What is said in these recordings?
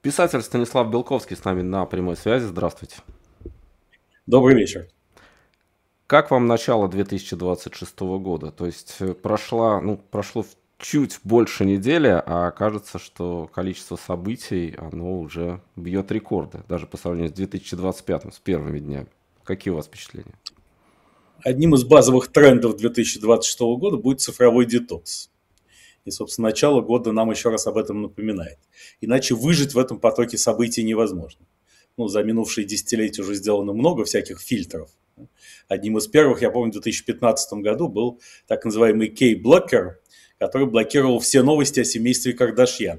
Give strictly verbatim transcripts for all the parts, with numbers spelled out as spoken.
Писатель Станислав Белковский с нами на прямой связи. Здравствуйте. Добрый вечер. Как вам начало две тысячи двадцать шестого года? То есть э, прошла, ну, прошло в- чуть больше недели, а кажется, что количество событий, оно уже бьет рекорды, даже по сравнению с две тысячи двадцать пятым, с первыми днями. Какие у вас впечатления? Одним из базовых трендов две тысячи двадцать шестого года будет цифровой детокс. И, собственно, начало года нам еще раз об этом напоминает. Иначе выжить в этом потоке событий невозможно. Ну, за минувшие десятилетия уже сделано много всяких фильтров. Одним из первых, я помню, в две тысячи пятнадцатом году был так называемый кей-блокер, который блокировал все новости о семействе Кардашьян.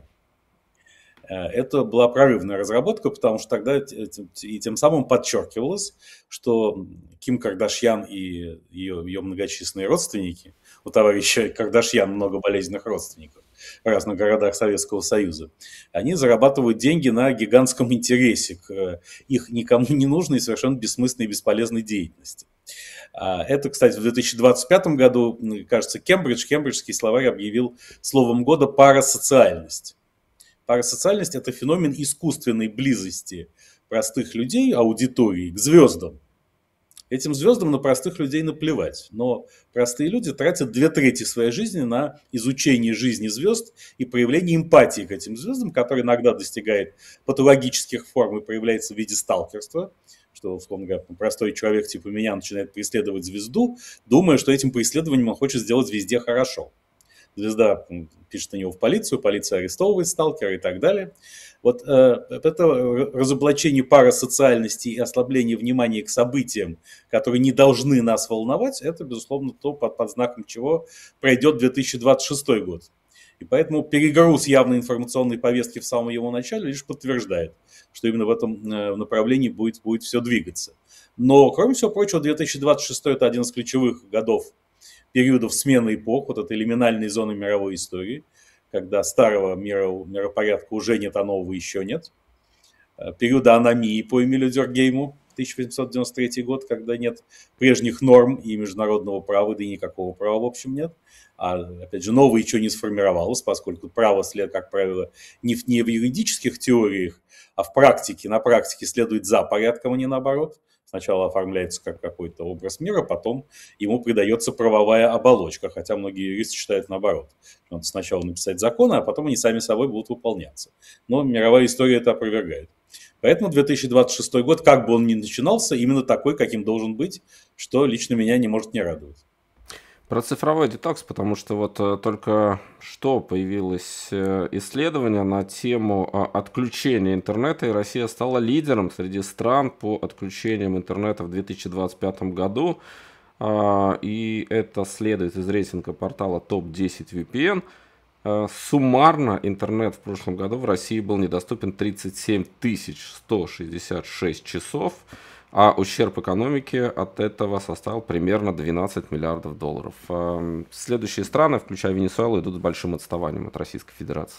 Это была прорывная разработка, потому что тогда и тем самым подчеркивалось, что Ким Кардашьян и ее, ее многочисленные родственники, у товарища Кардашьян много болезненных родственников в разных городах Советского Союза, они зарабатывают деньги на гигантском интересе к их никому не нужной, совершенно бессмысленной и бесполезной деятельности. Это, кстати, в две тысячи двадцать пятом году, кажется, Кембридж, Кембриджский словарь объявил словом года парасоциальность. Парасоциальность – это феномен искусственной близости простых людей, аудитории, к звездам. Этим звездам на простых людей наплевать. Но простые люди тратят две трети своей жизни на изучение жизни звезд и проявление эмпатии к этим звездам, которая иногда достигает патологических форм и проявляется в виде сталкерства, что, условно говоря, простой человек типа меня начинает преследовать звезду, думая, что этим преследованием он хочет сделать везде хорошо. Звезда пишет на него в полицию, полиция арестовывает сталкера и так далее. Вот э, это разоблачение парасоциальности и ослабление внимания к событиям, которые не должны нас волновать, это, безусловно, то, под, под знаком чего пройдет две тысячи двадцать шестой год. И поэтому перегруз явной информационной повестки в самом его начале лишь подтверждает, что именно в этом направлении будет, будет все двигаться. Но, кроме всего прочего, две тысячи двадцать шестой – это один из ключевых годов, периодов смены эпох, вот этой лиминальной зоны мировой истории, когда старого мира, миропорядка уже нет, а нового еще нет. Периода аномии по Эмилю Дюркгейму, тысяча восемьсот девяносто третий год, когда нет прежних норм и международного права, да и никакого права, в общем, нет. А, опять же, новое еще не сформировалось, поскольку право, след, как правило, не в, не в юридических теориях, а в практике, на практике следует за порядком, а не наоборот. Сначала оформляется как какой-то образ мира, потом ему придается правовая оболочка, хотя многие юристы считают наоборот. Надо сначала написать законы, а потом они сами собой будут выполняться. Но мировая история это опровергает. Поэтому две тысячи двадцать шестой год, как бы он ни начинался, именно такой, каким должен быть, что лично меня не может не радовать. Про цифровой детокс, потому что вот э, только что появилось э, исследование на тему а, отключения интернета, и Россия стала лидером среди стран по отключениям интернета в две тысячи двадцать пятом году. А, и это следует из рейтинга портала топ десять ви пи эн. А, суммарно интернет в прошлом году в России был недоступен тридцать семь тысяч сто шестьдесят шесть часов, а ущерб экономике от этого составил примерно двенадцать миллиардов долларов. А, Следующие страны, включая Венесуэлу, идут с большим отставанием от Российской Федерации.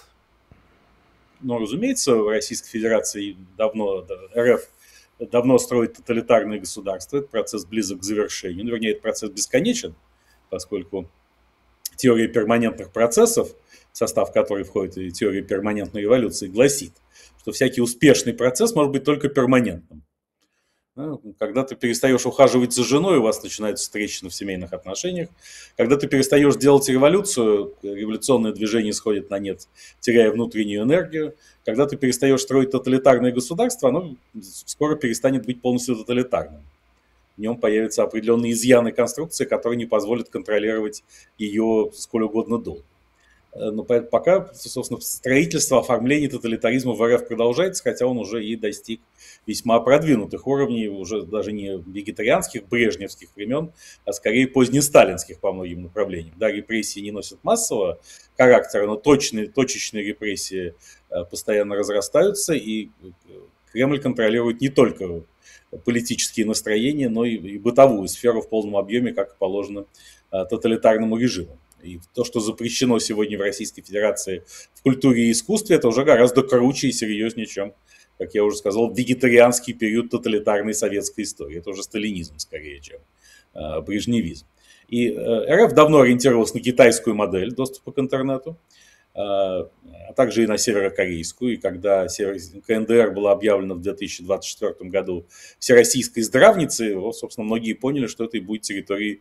Но, разумеется, в Российской Федерации давно, да, эр эф давно строит тоталитарное государство, этот процесс близок к завершению, ну, вернее, этот процесс бесконечен, поскольку теория перманентных процессов, в состав которой входит и теория перманентной эволюции, гласит, что всякий успешный процесс может быть только перманентным. Когда ты перестаешь ухаживать за женой, у вас начинаются трещины в семейных отношениях. Когда ты перестаешь делать революцию, революционное движение сходит на нет, теряя внутреннюю энергию. Когда ты перестаешь строить тоталитарное государство, оно скоро перестанет быть полностью тоталитарным. В нем появятся определенные изъяны конструкции, которые не позволят контролировать ее сколь угодно долго. Но пока, собственно, строительство, оформление тоталитаризма в эр эф продолжается, хотя он уже и достиг весьма продвинутых уровней, уже даже не вегетарианских, брежневских времен, а скорее позднесталинских по многим направлениям. Да, репрессии не носят массового характера, но точные, точечные репрессии постоянно разрастаются, и Кремль контролирует не только политические настроения, но и, и бытовую сферу в полном объеме, как положено тоталитарному режиму. И то, что запрещено сегодня в Российской Федерации в культуре и искусстве, это уже гораздо круче и серьезнее, чем, как я уже сказал, вегетарианский период тоталитарной советской истории. Это уже сталинизм скорее, чем э, брежневизм. И э, эр эф давно ориентировалась на китайскую модель доступа к интернету. а также и на северокорейскую. И когда КНДР была объявлена в две тысячи двадцать четвёртом году всероссийской здравницей, вот, собственно, многие поняли, что это и будет территорией,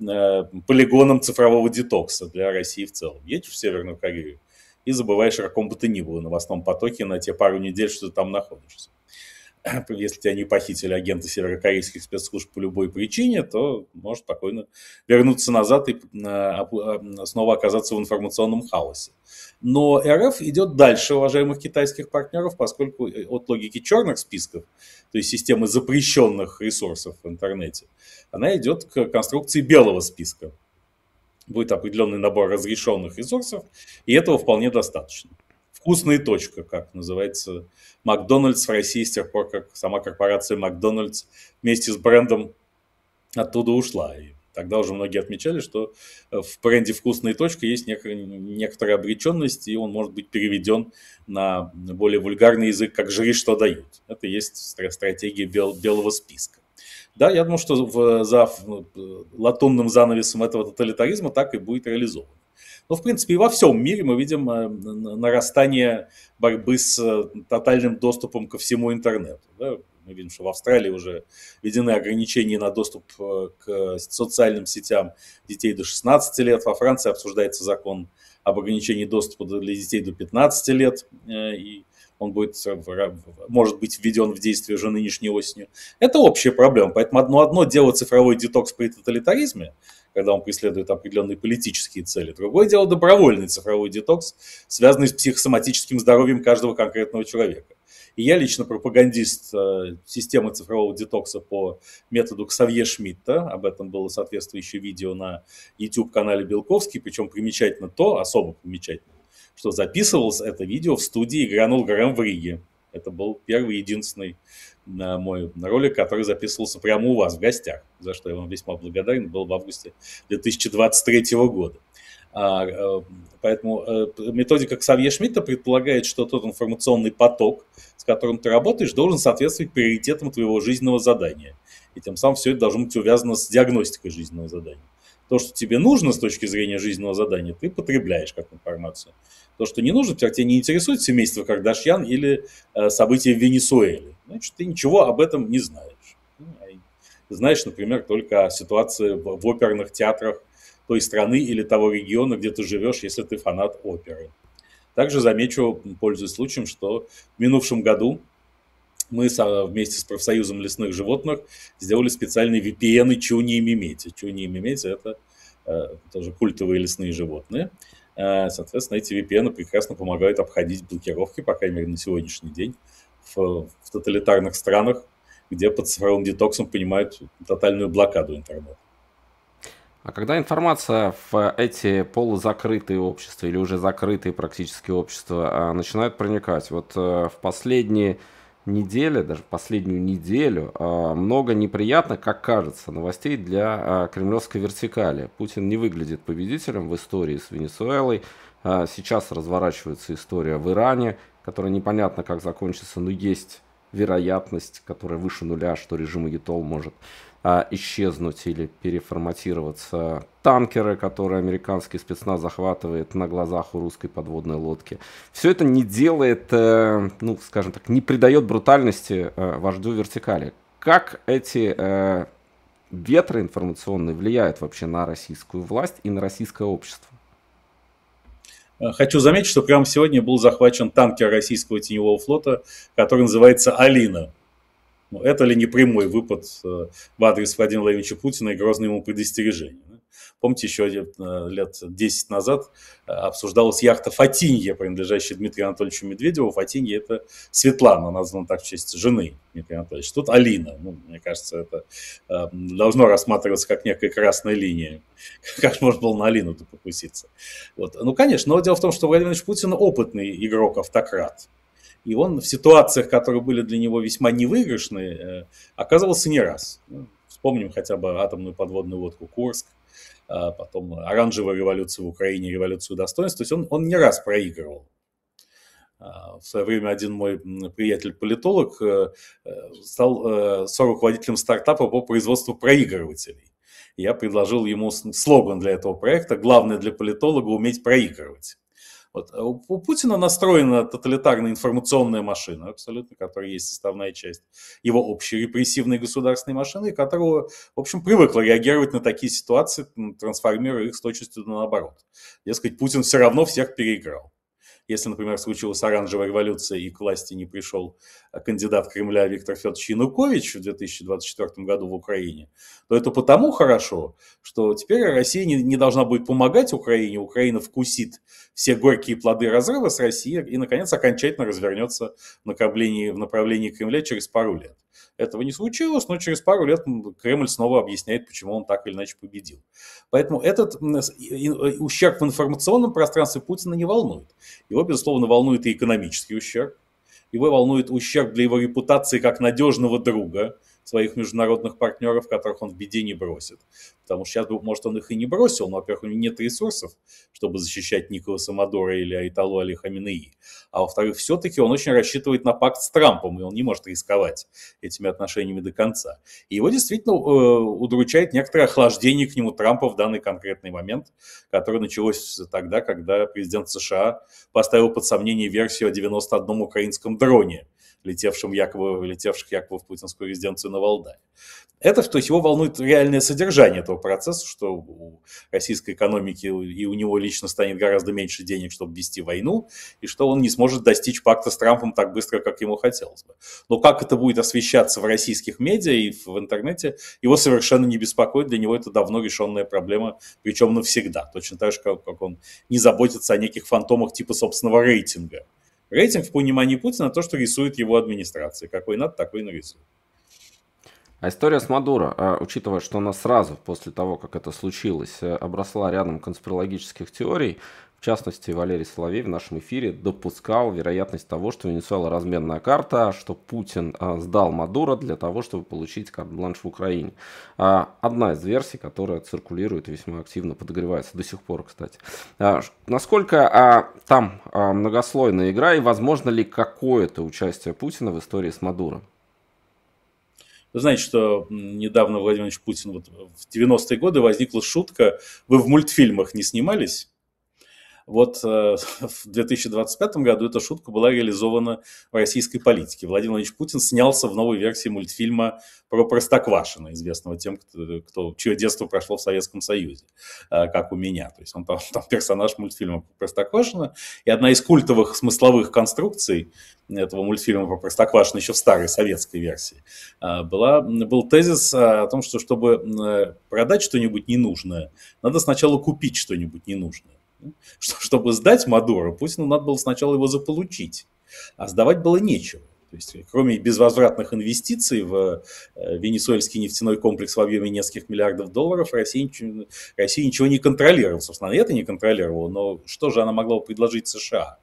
полигоном цифрового детокса для России в целом. Едешь в Северную Корею и забываешь о каком бы то ни было новостном потоке на те пару недель, что ты там находишься. Если тебя не похитили агенты северокорейских спецслужб по любой причине, то может спокойно вернуться назад и снова оказаться в информационном хаосе. Но РФ идет дальше уважаемых китайских партнеров, поскольку от логики черных списков, то есть системы запрещенных ресурсов в интернете, она идет к конструкции белого списка. Будет определенный набор разрешенных ресурсов, и этого вполне достаточно. Вкусная точка, как называется Макдональдс в России с тех пор, как сама корпорация Макдональдс вместе с брендом оттуда ушла. И тогда уже многие отмечали, что в бренде «Вкусная точка» есть некоторая обреченность, и он может быть переведен на более вульгарный язык, как «жри, что дают». Это и есть стратегия бел, белого списка. Да, я думаю, что в, за латунным занавесом этого тоталитаризма так и будет реализовано. Но, в принципе, и во всем мире мы видим нарастание борьбы с тотальным доступом ко всему интернету. Да? Мы видим, что в Австралии уже введены ограничения на доступ к социальным сетям детей до шестнадцати лет. Во Франции обсуждается закон об ограничении доступа для детей до пятнадцати лет. И он будет, может быть введен в действие уже нынешней осенью. Это общая проблема. Поэтому одно, одно дело цифровой детокс при тоталитаризме, когда он преследует определенные политические цели. Другое дело добровольный цифровой детокс, связанный с психосоматическим здоровьем каждого конкретного человека. И я лично пропагандист системы цифрового детокса по методу Ксавье Шмидта. Об этом было соответствующее видео на YouTube-канале Белковский. Причем примечательно то, особо примечательно, что записывалось это видео в студии «Гранул Грэм» в Риге. Это был первый и единственный мой ролик, который записывался прямо у вас в гостях, за что я вам весьма благодарен, был в августе две тысячи двадцать третьего года. Поэтому методика Ксавье Шмидта предполагает, что тот информационный поток, с которым ты работаешь, должен соответствовать приоритетам твоего жизненного задания. И тем самым все это должно быть увязано с диагностикой жизненного задания. То, что тебе нужно с точки зрения жизненного задания, ты потребляешь как информацию. То, что не нужно, тебя не интересует семейство Кардашьян или э, события в Венесуэле. Значит, ты ничего об этом не знаешь. Знаешь, например, только о ситуации в, в оперных театрах той страны или того региона, где ты живешь, если ты фанат оперы. Также замечу, пользуясь случаем, что в минувшем году мы вместе с профсоюзом лесных животных сделали специальные ви пи эн чуни и мемети. Чуни и мемети – это э, тоже культовые лесные животные. Э, соответственно, эти ви пи эн прекрасно помогают обходить блокировки, по крайней мере, на сегодняшний день, в, в тоталитарных странах, где под цифровым детоксом понимают тотальную блокаду интернета. А когда информация в эти полузакрытые общества или уже закрытые практически общества начинает проникать, вот в последние недели, даже в последнюю неделю, много неприятных, как кажется, новостей для кремлевской вертикали. Путин не выглядит победителем в истории с Венесуэлой. Сейчас разворачивается история в Иране, которая непонятно как закончится, но есть вероятность, которая выше нуля, что режим Аятол может исчезнуть или переформатироваться. Танкеры, которые американский спецназ захватывает на глазах у русской подводной лодки. Все это не делает, ну, скажем так, не придает брутальности вождю вертикали. Как эти ветры информационные влияют вообще на российскую власть и на российское общество? Хочу заметить, что прямо сегодня был захвачен танкер российского теневого флота, который называется «Алина». Это ли не прямой выпад в адрес Владимира Владимировича Путина и грозное ему предостережение? Помните, еще лет десять назад обсуждалась яхта «Фатинья», принадлежащая Дмитрию Анатольевичу Медведеву. Фатинья – это Светлана, названа так в честь жены Дмитрия Анатольевича. Тут Алина. Ну, мне кажется, это должно рассматриваться как некая красная линия. Как же можно было на Алину-то покуситься? Вот. Ну, конечно, но дело в том, что Владимир Владимирович Путин опытный игрок-автократ. И он в ситуациях, которые были для него весьма невыигрышные, оказывался не раз. Вспомним хотя бы атомную подводную лодку «Курск», потом оранжевую революцию в Украине, революцию достоинств. То есть он, он не раз проигрывал. В свое время один мой приятель-политолог стал соруководителем стартапа по производству проигрывателей. Я предложил ему слоган для этого проекта: «Главное для политолога – уметь проигрывать». Вот. А у, у Путина настроена тоталитарная информационная машина, абсолютно, которая есть составная часть его общей репрессивной государственной машины, которая, в общем, привыкла реагировать на такие ситуации, трансформируя их с точностью наоборот. Дескать, Путин все равно всех переиграл. Если, например, случилась оранжевая революция и к власти не пришел кандидат Кремля Виктор Федорович Янукович в две тысячи двадцать четвёртом году в Украине, то это потому хорошо, что теперь Россия не, не должна будет помогать Украине, Украина вкусит все горькие плоды разрыва с Россией и, наконец, окончательно развернется в направлении, в направлении Кремля через пару лет. Этого не случилось, но через пару лет Кремль снова объясняет, почему он так или иначе победил. Поэтому этот ущерб в информационном пространстве Путина не волнует. Его, безусловно, волнует и экономический ущерб. Его волнует ущерб для его репутации как надежного друга своих международных партнеров, которых он в беде не бросит. Потому что сейчас, может, он их и не бросил, но, во-первых, у него нет ресурсов, чтобы защищать Николаса Мадуро или Айталу Али Хаменеи. А во-вторых, все-таки он очень рассчитывает на пакт с Трампом, и он не может рисковать этими отношениями до конца. И его действительно э, удручает некоторое охлаждение к нему Трампа в данный конкретный момент, которое началось тогда, когда президент США поставил под сомнение версию о девяносто одном украинском дроне, летевшим якобы, летевших якобы в путинскую резиденцию на Валдае. Это, то есть его волнует реальное содержание этого процесса, что у российской экономики и у него лично станет гораздо меньше денег, чтобы вести войну, и что он не сможет достичь пакта с Трампом так быстро, как ему хотелось бы. Но как это будет освещаться в российских медиа и в интернете, его совершенно не беспокоит, для него это давно решенная проблема, причем навсегда. Точно так же, как он не заботится о неких фантомах типа собственного рейтинга. Рейтинг в понимании Путина то, что рисует его администрация. Какой надо, такой нарисует. А история с Мадуро, учитывая, что она сразу после того, как это случилось, обросла рядом конспирологических теорий, в частности, Валерий Соловей в нашем эфире допускал вероятность того, что Венесуэла разменная карта, что Путин сдал Мадуро для того, чтобы получить карт-бланш в Украине. Одна из версий, которая циркулирует и весьма активно подогревается до сих пор, кстати. Насколько там многослойная игра и возможно ли какое-то участие Путина в истории с Мадуро? Вы знаете, что недавно Владимир Владимирович Путин, вот в девяностые годы возникла шутка: вы в мультфильмах не снимались? Вот э, в две тысячи двадцать пятом году эта шутка была реализована в российской политике. Владимир Владимирович Путин снялся в новой версии мультфильма про Простоквашино, известного тем, кто, кто, чье детство прошло в Советском Союзе, э, как у меня. То есть он там, там персонаж мультфильма про Простоквашино. И одна из культовых смысловых конструкций этого мультфильма про Простоквашино еще в старой советской версии э, была, был тезис о том, что чтобы продать что-нибудь ненужное, надо сначала купить что-нибудь ненужное. Чтобы сдать Мадуро, Путину надо было сначала его заполучить, а сдавать было нечего. То есть, кроме безвозвратных инвестиций в венесуэльский нефтяной комплекс в объеме нескольких миллиардов долларов, Россия ничего, Россия ничего не контролировала. Собственно, это не контролировала, но что же она могла предложить США?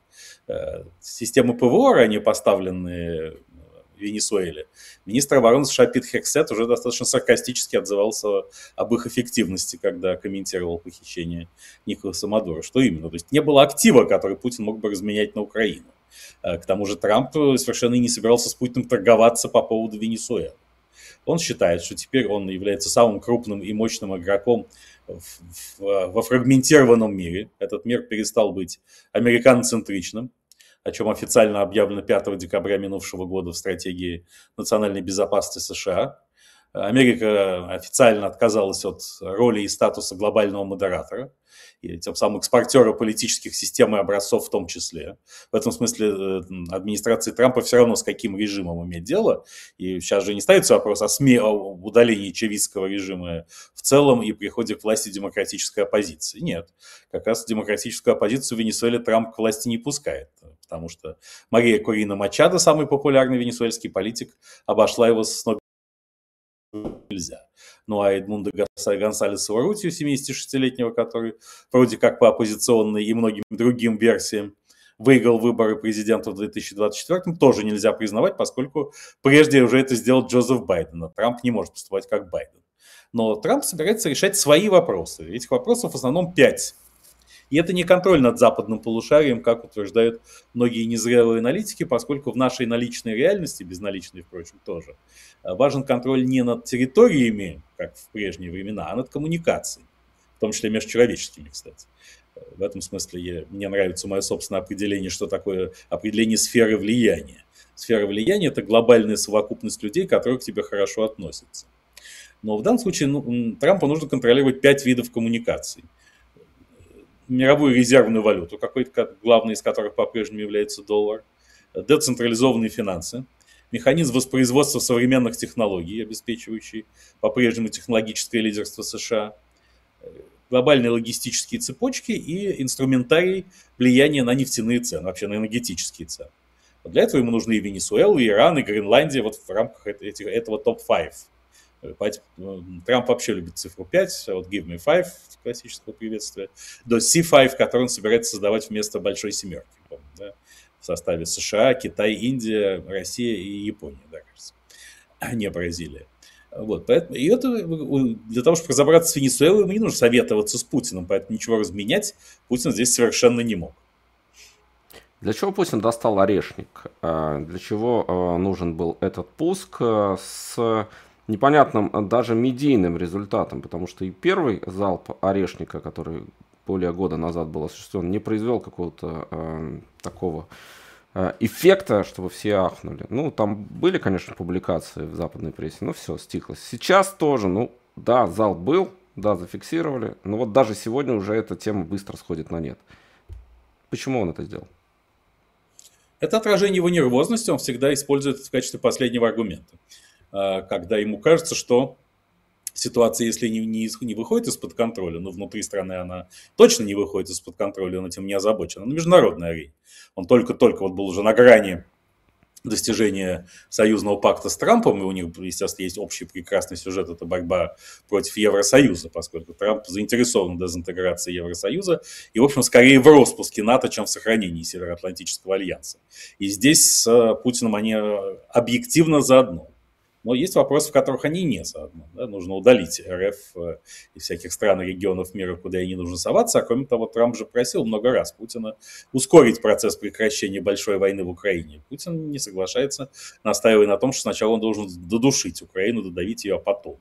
Системы ПВО, ранее поставленные в Венесуэле, министр обороны США Пит Хексет уже достаточно саркастически отзывался об их эффективности, когда комментировал похищение Николаса Мадуро. Что именно? То есть не было актива, который Путин мог бы разменять на Украину. К тому же Трамп совершенно не собирался с Путиным торговаться по поводу Венесуэлы. Он считает, что теперь он является самым крупным и мощным игроком в, в, во фрагментированном мире. Этот мир перестал быть американоцентричным, о чем официально объявлено пятого декабря минувшего года в стратегии национальной безопасности США. Америка официально отказалась от роли и статуса глобального модератора, и тем самым экспортера политических систем и образцов в том числе. В этом смысле администрации Трампа все равно с каким режимом иметь дело. И сейчас же не ставится вопрос о, СМИ, о удалении чавистского режима в целом и приходе к власти демократической оппозиции. Нет, как раз демократическую оппозицию в Венесуэле Трамп к власти не пускает. Потому что Мария Корина Мачадо, самый популярный венесуэльский политик, обошла его с ног нельзя. Ну а Эдмундо Гонсалеса Уррутию, семидесятишестилетнего, который вроде как по оппозиционной и многим другим версиям выиграл выборы президента в две тысячи двадцать четвёртом, тоже нельзя признавать, поскольку прежде уже это сделал Джозеф Байден, а Трамп не может поступать как Байден. Но Трамп собирается решать свои вопросы. Этих вопросов в основном пять. И это не контроль над западным полушарием, как утверждают многие незрелые аналитики, поскольку в нашей наличной реальности, безналичной, впрочем, тоже, важен контроль не над территориями, как в прежние времена, а над коммуникацией, в том числе межчеловеческими, кстати. В этом смысле я, мне нравится мое собственное определение, что такое определение сферы влияния. Сфера влияния – это глобальная совокупность людей, которые к тебе хорошо относятся. Но в данном случае ну, Трампу нужно контролировать пять видов коммуникаций. Мировую резервную валюту, какой-то главный из которых по-прежнему является доллар, децентрализованные финансы, механизм воспроизводства современных технологий, обеспечивающий по-прежнему технологическое лидерство США, глобальные логистические цепочки и инструментарий влияния на нефтяные цены, вообще на энергетические цены. Вот для этого ему нужны и Венесуэла, и Иран, и Гренландия вот в рамках этого топ пять. Трамп вообще любит цифру пять, от Give me five, классического приветствия, до си пять, который он собирается создавать вместо большой семерки. Да, в составе США, Китай, Индия, Россия и Япония, да, кажется, а не Бразилия. Вот, поэтому, и это для того, чтобы разобраться с Венесуэлой, ему не нужно советоваться с Путиным, поэтому ничего разменять Путин здесь совершенно не мог. Для чего Путин достал орешник? Для чего нужен был этот пуск с непонятным даже медийным результатом? Потому что и первый залп орешника, который более года назад был осуществлен, не произвел какого-то э, такого э, эффекта, чтобы все ахнули. Ну, там были, конечно, публикации в западной прессе, но все, стихло. Сейчас тоже, ну, да, залп был, да, зафиксировали, но вот даже сегодня уже эта тема быстро сходит на нет. Почему он это сделал? Это отражение его нервозности, он всегда использует это в качестве последнего аргумента. Когда ему кажется, что ситуация, если не, не, не выходит из-под контроля, но внутри страны она точно не выходит из-под контроля, он этим не озабочен, на международной арене. Он только-только вот был уже на грани достижения союзного пакта с Трампом, и у них, естественно, есть общий прекрасный сюжет, это борьба против Евросоюза, поскольку Трамп заинтересован в дезинтеграции Евросоюза и, в общем, скорее в распуске НАТО, чем в сохранении Североатлантического альянса. И здесь с Путиным они объективно заодно. Но есть вопросы, в которых они не заодно. Да? Нужно удалить РФ и всяких стран и регионов мира, куда ей не нужно соваться. А кроме того, Трамп же просил много раз Путина ускорить процесс прекращения большой войны в Украине. Путин не соглашается, настаивая на том, что сначала он должен додушить Украину, додавить ее, а потом.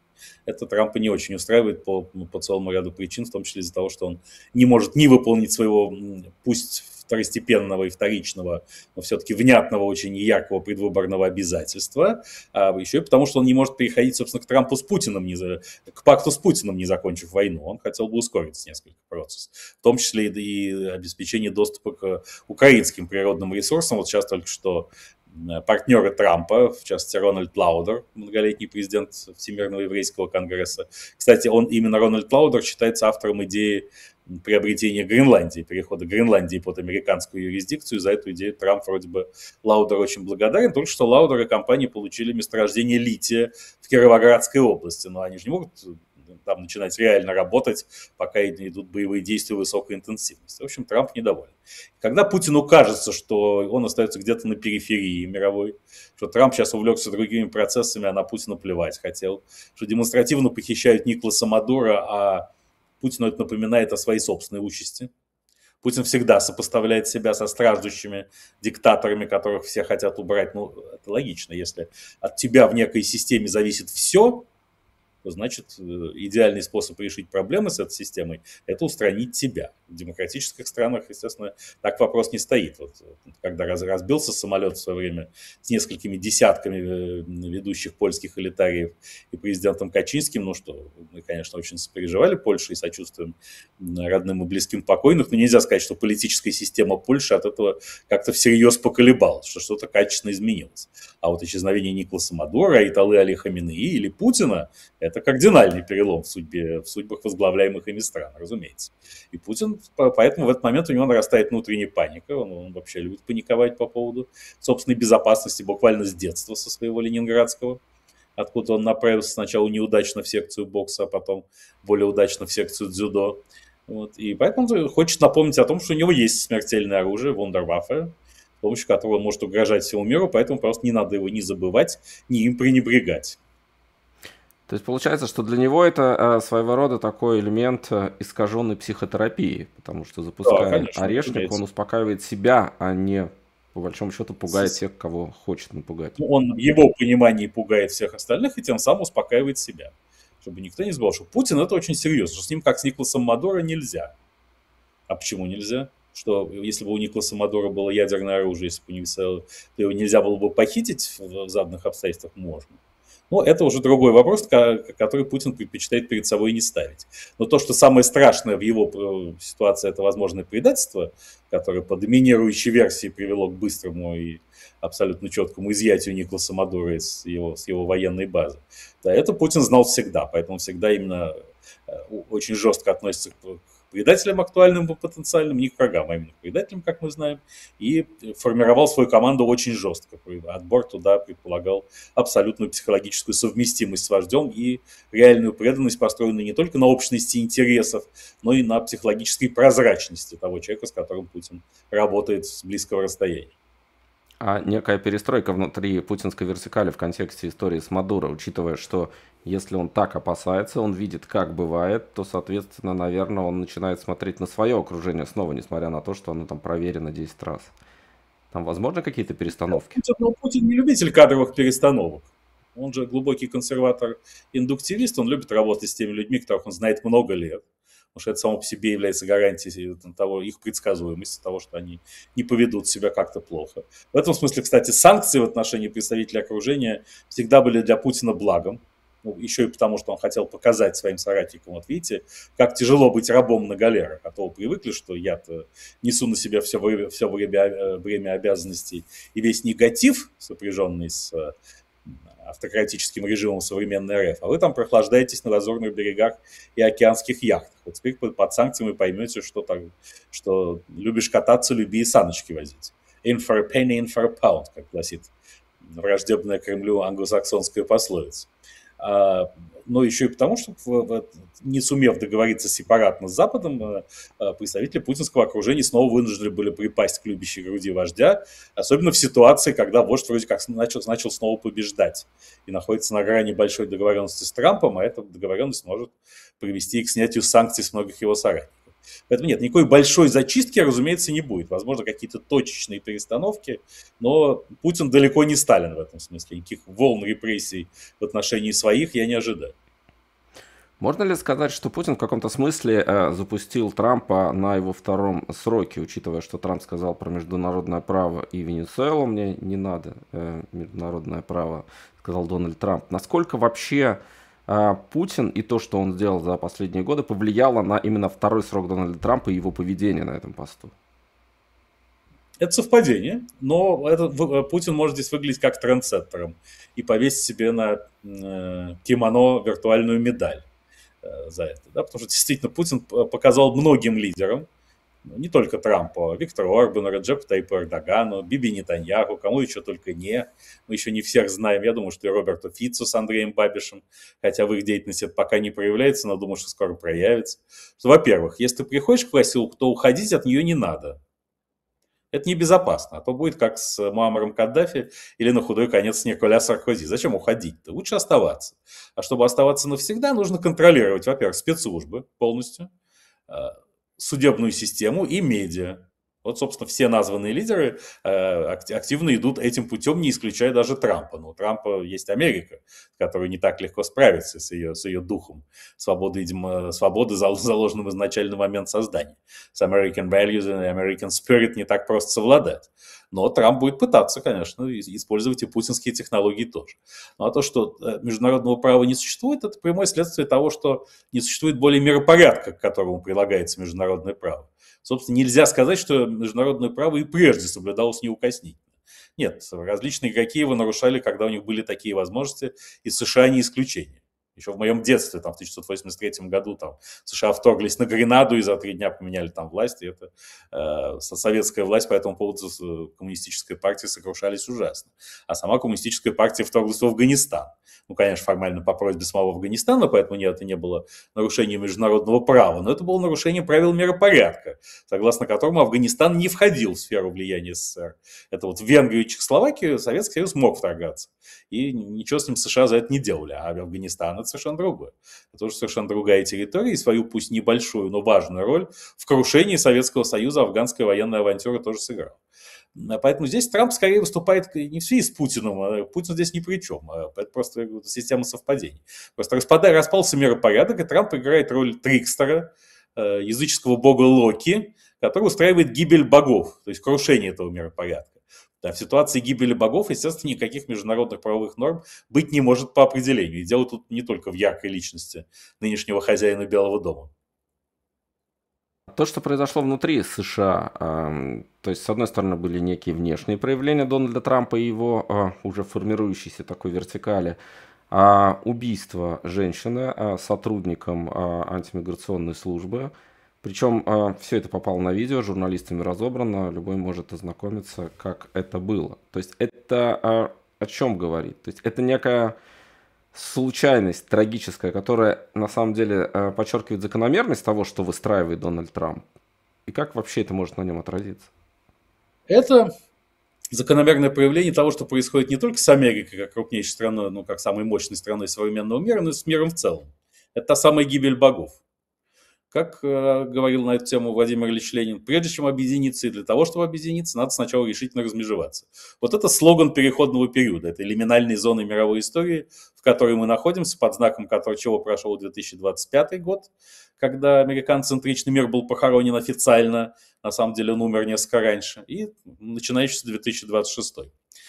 Это Трампа не очень устраивает по, по целому ряду причин, в том числе из-за того, что он не может ни выполнить своего, пусть второстепенного и вторичного, но все-таки внятного, очень яркого предвыборного обязательства, а еще и потому, что он не может переходить, собственно, к Трампу с Путиным, не за, к пакту с Путиным, не закончив войну. Он хотел бы ускорить несколько процессов, в том числе и, и обеспечение доступа к украинским природным ресурсам. Вот сейчас только что партнеры Трампа, в частности Рональд Лаудер, многолетний президент Всемирного еврейского конгресса. Кстати, он именно Рональд Лаудер считается автором идеи приобретения Гренландии, перехода Гренландии под американскую юрисдикцию. За эту идею Трамп вроде бы Лаудер очень благодарен. Только что Лаудер и компания получили месторождение лития в Кировоградской области. Но они же не могут там начинать реально работать, пока идут боевые действия высокой интенсивности. В общем, Трамп недоволен. Когда Путину кажется, что он остается где-то на периферии мировой, что Трамп сейчас увлекся другими процессами, а на Путина плевать хотел, что демонстративно похищают Николаса Мадуро, а Путину это напоминает о своей собственной участи. Путин всегда сопоставляет себя со страждущими диктаторами, которых все хотят убрать. Ну, это логично. Если от тебя в некой системе зависит все, то значит идеальный способ решить проблемы с этой системой – это устранить тебя. В демократических странах, естественно, так вопрос не стоит. Вот, когда разбился самолет в свое время с несколькими десятками ведущих польских элитариев и президентом Качинским, ну что, мы, конечно, очень сопереживали Польше и сочувствуем родным и близким покойных, но нельзя сказать, что политическая система Польши от этого как-то всерьез поколебалась, что что-то качественно изменилось. А вот исчезновение Николаса Мадуро, Айталы Али Хаменеи или Путина – это кардинальный перелом в, судьбе, в судьбах возглавляемых ими стран, разумеется. И Путин, поэтому в этот момент у него нарастает внутренняя паника, он, он вообще любит паниковать по поводу собственной безопасности буквально с детства со своего ленинградского, откуда он направился сначала неудачно в секцию бокса, а потом более удачно в секцию дзюдо. Вот. И поэтому он хочет напомнить о том, что у него есть смертельное оружие, вундерваффе, с помощью которого он может угрожать всему миру, поэтому просто не надо его ни забывать, ни им пренебрегать. То есть получается, что для него это своего рода такой элемент искаженной психотерапии, потому что запуская да, конечно, орешник, разумеется. Он успокаивает себя, а не, по большому счету, пугает С... тех, кого хочет напугать. Он в его понимании пугает всех остальных и тем самым успокаивает себя. Чтобы никто не забыл, что Путин это очень серьезно, что с ним, как с Николасом Мадуро, нельзя. А почему нельзя? Что, если бы у Николаса Мадуро было ядерное оружие, если бы не висел, то его нельзя было бы похитить в заданных обстоятельствах? Можно. Но это уже другой вопрос, который Путин предпочитает перед собой не ставить. Но то, что самое страшное в его ситуации, это возможное предательство, которое по доминирующей версии привело к быстрому и абсолютно четкому изъятию Николаса Мадуро с его, с его военной базы, да, это Путин знал всегда, поэтому всегда именно очень жестко относится к предателям актуальным и потенциальным, не к врагам, а именно к предателям, как мы знаем, и формировал свою команду очень жестко. Отбор туда предполагал абсолютную психологическую совместимость с вождем и реальную преданность, построенную не только на общности интересов, но и на психологической прозрачности того человека, с которым Путин работает с близкого расстояния. А некая перестройка внутри путинской вертикали в контексте истории с Мадуро, учитывая, что если он так опасается, он видит, как бывает, то, соответственно, наверное, он начинает смотреть на свое окружение снова, несмотря на то, что оно там проверено десять раз. Там возможно какие-то перестановки? Путин, ну, Путин не любитель кадровых перестановок. Он же глубокий консерватор-индуктивист, он любит работать с теми людьми, которых он знает много лет. Потому что это само по себе является гарантией того, их предсказуемости, того, что они не поведут себя как-то плохо. В этом смысле, кстати, санкции в отношении представителей окружения всегда были для Путина благом. Ну, еще и потому, что он хотел показать своим соратникам, вот видите, как тяжело быть рабом на галерах. А то привыкли, что я-то несу на себя все время, все время, время обязанностей и весь негатив, сопряженный с автократическим режимом современной РФ, а вы там прохлаждаетесь на лазурных берегах и океанских яхтах. Вот теперь под санкциями вы поймете, что, так, что любишь кататься, люби и саночки возить. In for a penny, in for a pound, как гласит враждебная Кремлю англосаксонская пословица. Но еще и потому, что, не сумев договориться сепаратно с Западом, представители путинского окружения снова вынуждены были припасть к любящей груди вождя, особенно в ситуации, когда вождь вроде как начал, начал снова побеждать и находится на грани большой договоренности с Трампом, а эта договоренность может привести к снятию санкций с многих его соратников. Поэтому нет, никакой большой зачистки, разумеется, не будет. Возможно, какие-то точечные перестановки, но Путин далеко не Сталин в этом смысле. Никаких волн репрессий в отношении своих я не ожидаю. Можно ли сказать, что Путин в каком-то смысле э, запустил Трампа на его втором сроке, учитывая, что Трамп сказал про международное право и Венесуэлу мне не надо э, международное право, сказал Дональд Трамп. Насколько вообще Путин и то, что он сделал за последние годы, повлияло на именно второй срок Дональда Трампа и его поведение на этом посту? Это совпадение, но это, Путин может здесь выглядеть как трендсеттером и повесить себе на э, кимоно виртуальную медаль э, за это. Да? Потому что действительно Путин показал многим лидерам, не только Трампу, а Виктору Орбану, Реджепу Таyyипу Эрдогану, Биби Нетаньяху, кому еще только не. Мы еще не всех знаем. Я думаю, что и Роберту Фицу с Андреем Бабишем, хотя в их деятельности это пока не проявляется, но думаю, что скоро проявится. Что, во-первых, если ты приходишь к власти, то уходить от нее не надо. Это небезопасно, а то будет как с Муаммаром Каддафи или на худой конец с Николя Саркози. Зачем уходить-то? Лучше оставаться. А чтобы оставаться навсегда, нужно контролировать, во-первых, спецслужбы полностью, судебную систему и медиа. Вот, собственно, все названные лидеры э, активно идут этим путем, не исключая даже Трампа. Но у Трампа есть Америка, которая не так легко справится с ее, с ее духом свободы, видимо, свободы, заложенным изначально в момент создания. С American values и American spirit не так просто совладать. Но Трамп будет пытаться, конечно, использовать и путинские технологии тоже. Ну а то, что международного права не существует, это прямое следствие того, что не существует более миропорядка, к которому прилагается международное право. Собственно, нельзя сказать, что международное право и прежде соблюдалось неукоснительно. Нет, различные игроки его нарушали, когда у них были такие возможности, и США не исключение. Еще в моем детстве, там, в тысяча девятьсот восемьдесят третьем году, там, США вторглись на Гренаду и за три дня поменяли там власть. И это э, советская власть по этому поводу коммунистической партии сокрушались ужасно. А сама коммунистическая партия вторглась в Афганистан. Ну, конечно, формально по просьбе самого Афганистана, поэтому нет, это не было нарушением международного права, но это было нарушение правил миропорядка, согласно которому Афганистан не входил в сферу влияния СССР. Это вот в Венгрию и Чехословакию Советский Союз мог вторгаться. И ничего с ним США за это не делали. А Афганистан — это совершенно другое. Это уже совершенно другая территория, и свою, пусть небольшую, но важную роль в крушении Советского Союза афганская военная авантюра тоже сыграла. Поэтому здесь Трамп скорее выступает не в связи с Путиным, а Путин здесь ни при чем. Это просто система совпадений. Просто распада, распался миропорядок, и Трамп играет роль трикстера, языческого бога Локи, который устраивает гибель богов, то есть крушение этого миропорядка. Да, в ситуации гибели богов, естественно, никаких международных правовых норм быть не может по определению. И дело тут не только в яркой личности нынешнего хозяина Белого дома. То, что произошло внутри США, э, то есть, с одной стороны, были некие внешние проявления Дональда Трампа и его э, уже формирующейся такой вертикали, а убийство женщины э, сотрудником э, антимиграционной службы. Причем э, все это попало на видео, журналистами разобрано, любой может ознакомиться, как это было. То есть это э, о чем говорит? То есть это некая случайность трагическая, которая на самом деле э, подчеркивает закономерность того, что выстраивает Дональд Трамп. И как вообще это может на нем отразиться? Это закономерное проявление того, что происходит не только с Америкой, как крупнейшей страной, ну, как самой мощной страной современного мира, но и с миром в целом. Это та самая гибель богов. Как э, говорил на эту тему Владимир Ильич Ленин, прежде чем объединиться и для того, чтобы объединиться, надо сначала решительно размежеваться. Вот это слоган переходного периода, это лиминальной зоны мировой истории, в которой мы находимся, под знаком которого чего прошел две тысячи двадцать пятый год, когда американоцентричный мир был похоронен официально, на самом деле он умер несколько раньше, и начинающийся две тысячи двадцать шестой.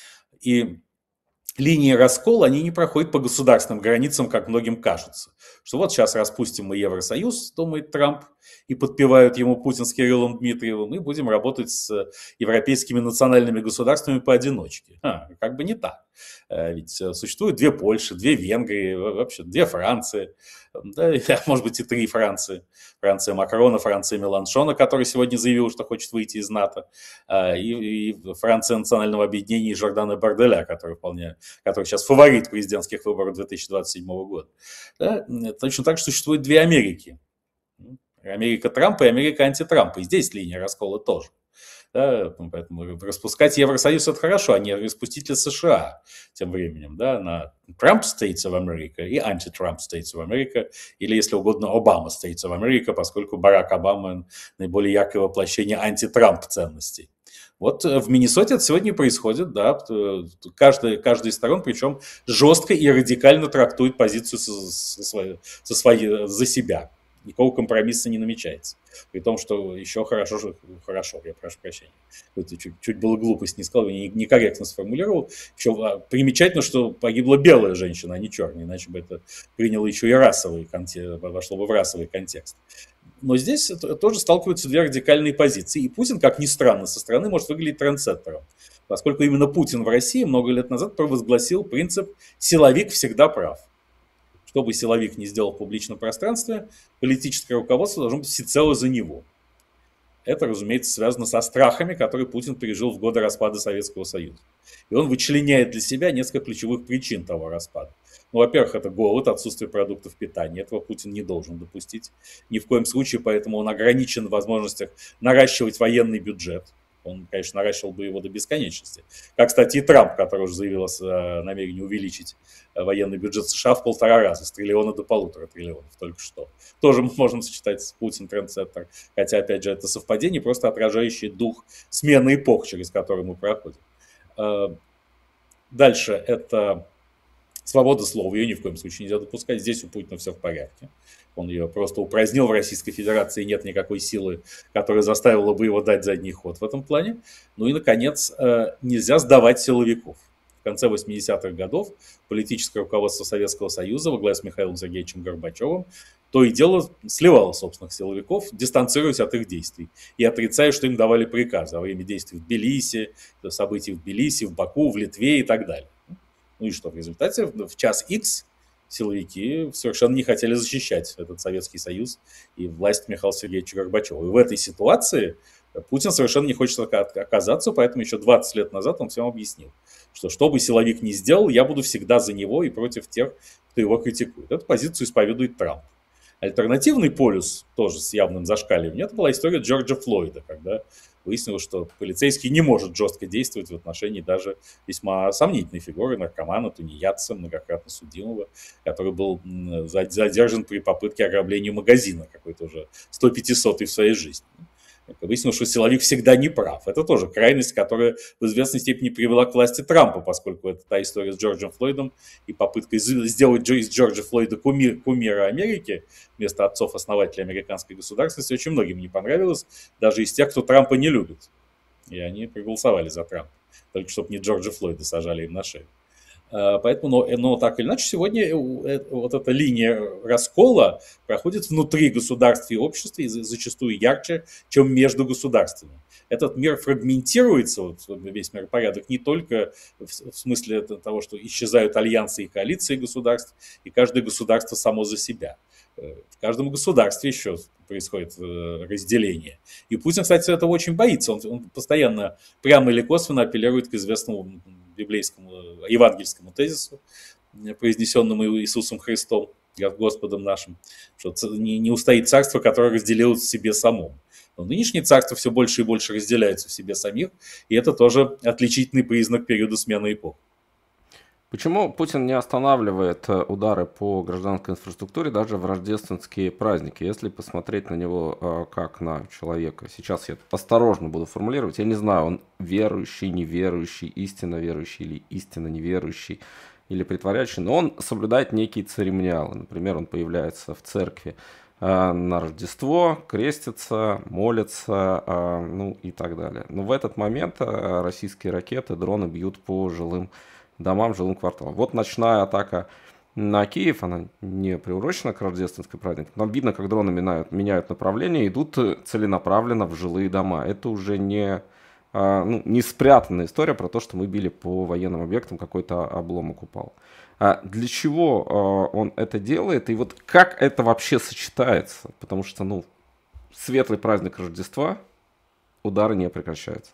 И линии раскола, они не проходят по государственным границам, как многим кажется. Что вот сейчас распустим мы Евросоюз, думает Трамп, и подпевают ему Путин с Кириллом Дмитриевым, и будем работать с европейскими национальными государствами поодиночке. А, как бы не так. Ведь существует две Польши, две Венгрии, вообще две Франции, да, может быть и три Франции. Франция Макрона, Франция Меланшона, который сегодня заявил, что хочет выйти из НАТО, и, и Франция национального объединения Жордана Барделя, который, вполне, который сейчас фаворит президентских выборов две тысячи двадцать седьмого года. Да, точно так же существует две Америки. Америка Трампа и Америка антитрампа. И здесь линия раскола тоже. Да, поэтому распускать Евросоюз – это хорошо, а не распустить ли США тем временем, да, на Trump States of America и Anti-Trump States of America, или, если угодно, Obama States of America, поскольку Барак Обама – наиболее яркое воплощение анти-Трамп ценностей. Вот в Миннесоте это сегодня происходит, да, каждая, каждая из сторон, причем жестко и радикально трактует позицию со, со своей, со своей, за себя. Никакого компромисса не намечается. При том, что еще хорошо, хорошо, я прошу прощения, чуть, чуть было глупость не сказал, некорректно сформулировал. Еще примечательно, что погибла белая женщина, а не черная, иначе бы это приняло еще и расовый контекст, вошло бы в расовый контекст. Но здесь тоже сталкиваются две радикальные позиции. И Путин, как ни странно, со стороны может выглядеть трендсеттером. Поскольку именно Путин в России много лет назад провозгласил принцип «силовик всегда прав». Что бы силовик не сделал в публичном пространстве, политическое руководство должно быть всецело за него. Это, разумеется, связано со страхами, которые Путин пережил в годы распада Советского Союза. И он вычленяет для себя несколько ключевых причин того распада. Ну, во-первых, это голод, отсутствие продуктов питания. Этого Путин не должен допустить ни в коем случае, поэтому он ограничен в возможностях наращивать военный бюджет. Он, конечно, наращивал бы его до бесконечности. Как, кстати, и Трамп, который уже заявил о намерении увеличить военный бюджет США в полтора раза, с триллиона до полутора триллионов только что. Тоже мы можем сочетать с Путин трендсеттер. Хотя, опять же, это совпадение, просто отражающее дух смены эпох, через который мы проходим. Дальше это свобода слова. Ее ни в коем случае нельзя допускать. Здесь у Путина все в порядке. Он ее просто упразднил в Российской Федерации, нет никакой силы, которая заставила бы его дать задний ход в этом плане. Ну и, наконец, нельзя сдавать силовиков. В конце восьмидесятых годов политическое руководство Советского Союза во главе с Михаилом Сергеевичем Горбачевым то и дело сливало собственных силовиков, дистанцируясь от их действий и отрицая, что им давали приказы во время действий в Тбилиси, событий в Тбилиси, в Баку, в Литве и так далее. Ну и что, в результате в час Х силовики совершенно не хотели защищать этот Советский Союз и власть Михаила Сергеевича Горбачева. И в этой ситуации Путин совершенно не хочет оказаться, поэтому еще двадцать лет назад он всем объяснил, что что бы силовик ни сделал, я буду всегда за него и против тех, кто его критикует. Эту позицию исповедует Трамп. Альтернативный полюс, тоже с явным зашкаливанием, это была история Джорджа Флойда, когда выяснилось, что полицейский не может жестко действовать в отношении даже весьма сомнительной фигуры наркомана, тунеядца, многократно судимого, который был задержан при попытке ограбления магазина, какой-то уже сто пятисотый в своей жизни. Выяснилось, что силовик всегда не прав. Это тоже крайность, которая в известной степени привела к власти Трампа, поскольку это та история с Джорджем Флойдом и попытка сделать из Джорджа Флойда кумир, кумира Америки вместо отцов-основателей американской государственности очень многим не понравилось, даже из тех, кто Трампа не любит. И они проголосовали за Трампа, только чтобы не Джорджа Флойда сажали им на шею. Поэтому, но, но так или иначе, сегодня вот эта линия раскола проходит внутри государства и общества, и зачастую ярче, чем между государствами. Этот мир фрагментируется, вот весь миропорядок, не только в смысле того, что исчезают альянсы и коалиции государств, и каждое государство само за себя. В каждом государстве еще происходит разделение. И Путин, кстати, этого очень боится. Он, он постоянно прямо или косвенно апеллирует к известному библейскому, евангельскому тезису, произнесенному Иисусом Христом, Господом нашим, что не, не устоит царство, которое разделилось в себе самом. Но нынешнее царство все больше и больше разделяется в себе самих, и это тоже отличительный признак периода смены эпох. Почему Путин не останавливает удары по гражданской инфраструктуре даже в рождественские праздники? Если посмотреть на него как на человека, сейчас я осторожно буду формулировать, я не знаю, он верующий, неверующий, истинно верующий или истинно неверующий, или притворяющий, но он соблюдает некие церемониалы. Например, он появляется в церкви на Рождество, крестится, молится, ну и так далее. Но в этот момент российские ракеты, дроны бьют по жилым домам, жилым кварталам. Вот ночная атака на Киев, она не приурочена к рождественской празднику. Там видно, как дроны меняют, меняют направление, идут целенаправленно в жилые дома. Это уже не, ну, не спрятанная история про то, что мы били по военным объектам, какой-то обломок упал. А для чего он это делает и вот как это вообще сочетается? Потому что, ну, светлый праздник Рождества, удары не прекращаются.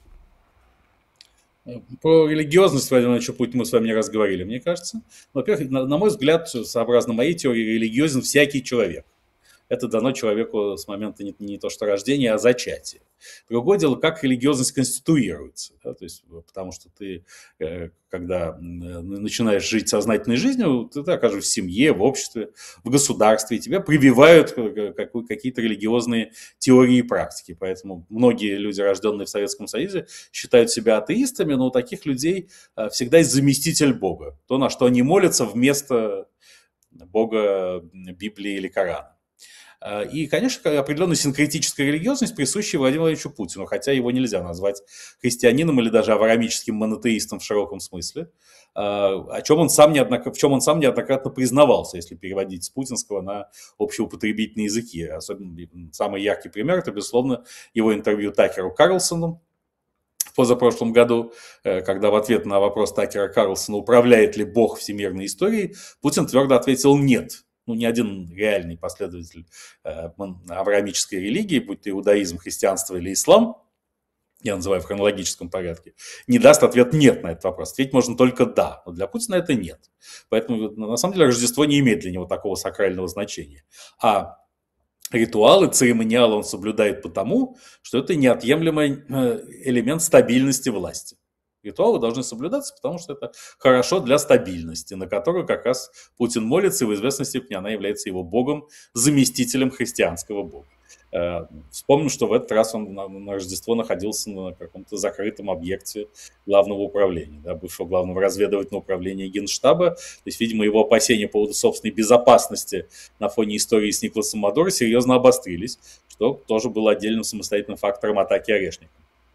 Про религиозность, Владимир Владимирович Путин, мы с вами не раз говорили, мне кажется. Во-первых, на, на мой взгляд, сообразно моей теории, религиозен всякий человек. Это дано человеку с момента не, не то что рождения, а зачатия. Другое дело, как религиозность конституируется. Да? То есть, потому что ты, когда начинаешь жить сознательной жизнью, ты окажешься в семье, в обществе, в государстве, и тебя прививают какие-то религиозные теории и практики. Поэтому многие люди, рожденные в Советском Союзе, считают себя атеистами, но у таких людей всегда есть заместитель Бога. То, на что они молятся вместо Бога Библии или Корана. И, конечно, определенная синкретическая религиозность присуща Владимиру Владимировичу Путину, хотя его нельзя назвать христианином или даже авраамическим монотеистом в широком смысле, о чем он сам неоднократно, в чем он сам неоднократно признавался, если переводить с путинского на общеупотребительные языки. Особенно самый яркий пример – это, безусловно, его интервью Такеру Карлсону в позапрошлом году, когда в ответ на вопрос Такера Карлсона, управляет ли Бог всемирной историей, Путин твердо ответил «нет». Ну, ни один реальный последователь э, авраамической религии, будь то иудаизм, христианство или ислам, я называю в хронологическом порядке, не даст ответ «нет» на этот вопрос. Ответить можно только «да», но для Путина это «нет». Поэтому, на самом деле, Рождество не имеет для него такого сакрального значения. А ритуалы, церемониалы он соблюдает потому, что это неотъемлемый элемент стабильности власти. Ритуалы должны соблюдаться, потому что это хорошо для стабильности, на которую как раз Путин молится, и в известной степени она является его богом, заместителем христианского бога. Вспомним, что в этот раз он на, на Рождество находился на каком-то закрытом объекте главного управления, да, бывшего главного разведывательного управления Генштаба. То есть, видимо, его опасения по поводу собственной безопасности на фоне истории с Николасом Мадуро серьезно обострились, что тоже было отдельным самостоятельным фактором атаки Орешника.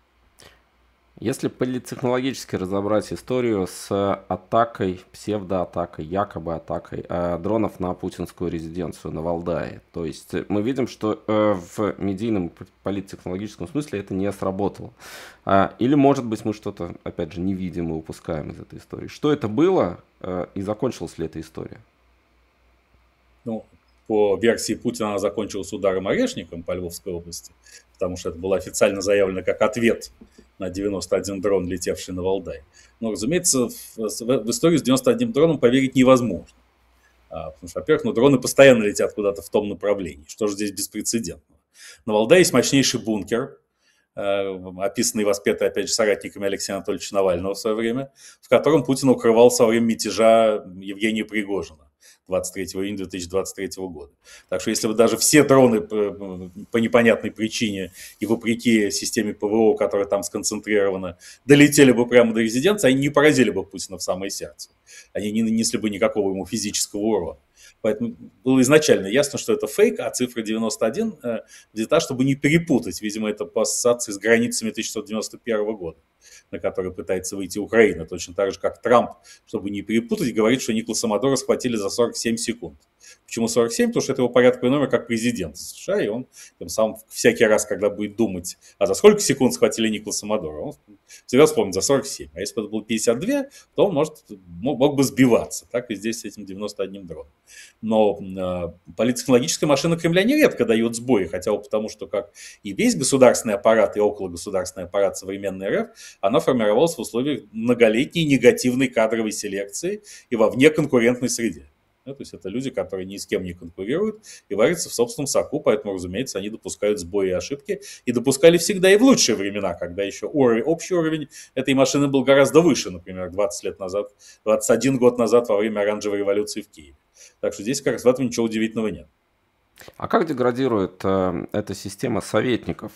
Если политтехнологически разобрать историю с атакой, псевдоатакой, якобы атакой э, дронов на путинскую резиденцию на Валдае, то есть мы видим, что э, в медийном политтехнологическом смысле это не сработало. А, или, может быть, мы что-то, опять же, не видим и упускаем из этой истории. Что это было э, и закончилась ли эта история? Ну, по версии Путина она закончилась ударом Орешником по Львовской области, потому что это было официально заявлено как ответ на девяносто один дрон, летевший на Валдай. Но, разумеется, в, в историю с девяносто одним дроном поверить невозможно. А, потому что, во-первых, ну, дроны постоянно летят куда-то в том направлении. Что же здесь беспрецедентного? На Валдае есть мощнейший бункер, э, описанный и воспетый, опять же, соратниками Алексея Анатольевича Навального в свое время, в котором Путин укрывал во время мятежа Евгения Пригожина. двадцать третьего июня две тысячи двадцать третьего года. Так что если бы даже все дроны по, по непонятной причине и вопреки системе ПВО, которая там сконцентрирована, долетели бы прямо до резиденции, они не поразили бы Путина в самое сердце. Они не нанесли бы никакого ему физического урона. Поэтому было изначально ясно, что это фейк, а цифра девяносто один э, взята, чтобы не перепутать. Видимо, это по ассоциации с границами тысяча девятьсот девяносто первого года, на который пытается выйти Украина. Точно так же, как Трамп, чтобы не перепутать, говорит, что Николаса Мадуро схватили за сорок семь секунд. Почему сорок семь? Потому что это его порядковый номер как президент США, и он тем самым всякий раз, когда будет думать, а за сколько секунд схватили Николаса Мадуро, он всегда вспомнит за сорок семь. А если бы это было пятьдесят два, то он может, мог, мог бы сбиваться. Так и здесь с этим девяносто одним дроном. Но э, политтехнологическая машина Кремля нередко дает сбои, хотя бы потому, что как и весь государственный аппарат, и окологосударственный аппарат современной РФ, она формировалась в условиях многолетней негативной кадровой селекции и во внеконкурентной среде. То есть это люди, которые ни с кем не конкурируют и варятся в собственном соку, поэтому, разумеется, они допускают сбои и ошибки. И допускали всегда и в лучшие времена, когда еще уровень, общий уровень этой машины был гораздо выше, например, двадцать лет назад, двадцать один год назад во время оранжевой революции в Киеве. Так что здесь как раз в этом ничего удивительного нет. А как деградирует э, эта система советников